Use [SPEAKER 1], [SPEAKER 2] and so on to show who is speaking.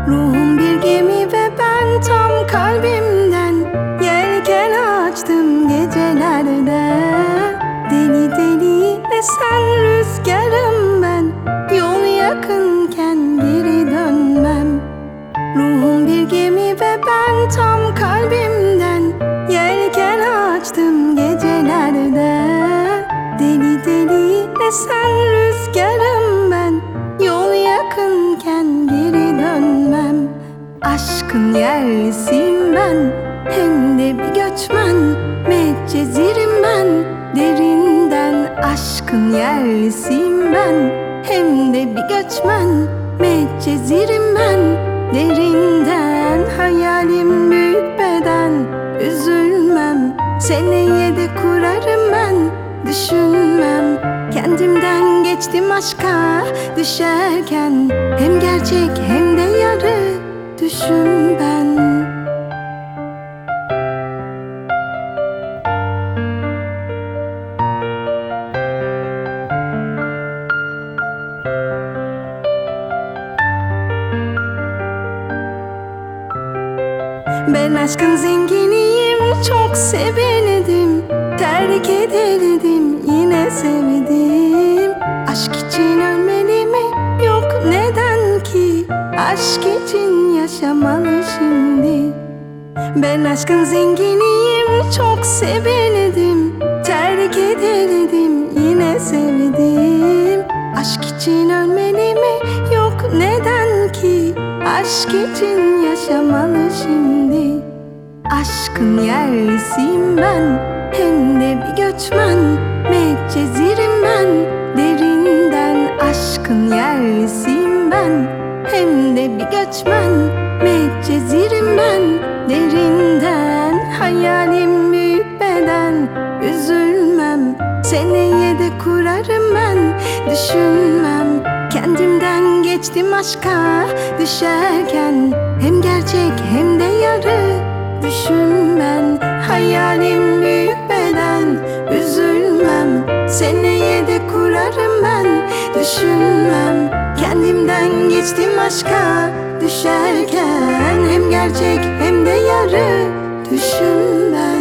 [SPEAKER 1] Ruhum bir gemi ve ben tam kalbimden yelken açtım gecelerde. Deli deli esen rüzgarım ben, yol yakınken geri dönmem. Ruhum bir gemi ve ben tam kalbimden yelken açtım gecelerde. Deli deli esen rüzgarım ben, yol yakınken geri dönmem. Aşkın yerlisiyim ben, hem de bir göçmen. Medcezirim ben derinden. Aşkın yerlisiyim ben, hem de bir göçmen. Medcezirim ben derinden. Hayalim büyük beden, üzülmem. Seneye de kurarım ben, düşünmem. Kendimden geçtim aşka düşerken, hem gerçek hem de yarı düşün ben. Ben aşkın zenginiyim, çok sevildim. Terk edildim, yine sevdim. Aşk için ölmeli mi? Yok, neden ki? Aşk için yaşamalı şimdi. Ben aşkın zenginiyim, çok sevildim. Terk edildim, yine sevdim. Aşk için ölmeli mi? Yok, neden ki? Aşk için yaşamalı şimdi. Aşkın yerlisiyim ben, hem de bir göçmen. Medcezirim ben derinden. Aşkın yerlisiyim ben, hem de bir göçmen. Medcezirim ben derinden. Hayalim büyük beden, üzülmem. Seneye de kurarım ben, düşünmem. Kendimden geçtim aşka düşerken, hem gerçek hem de yarı düşün ben. Hayalim büyük beden, üzülmem. Seneye de kurarım ben, düşünmem. Kendimden geçtim aşka düşerken, hem gerçek hem de yarı düşün ben.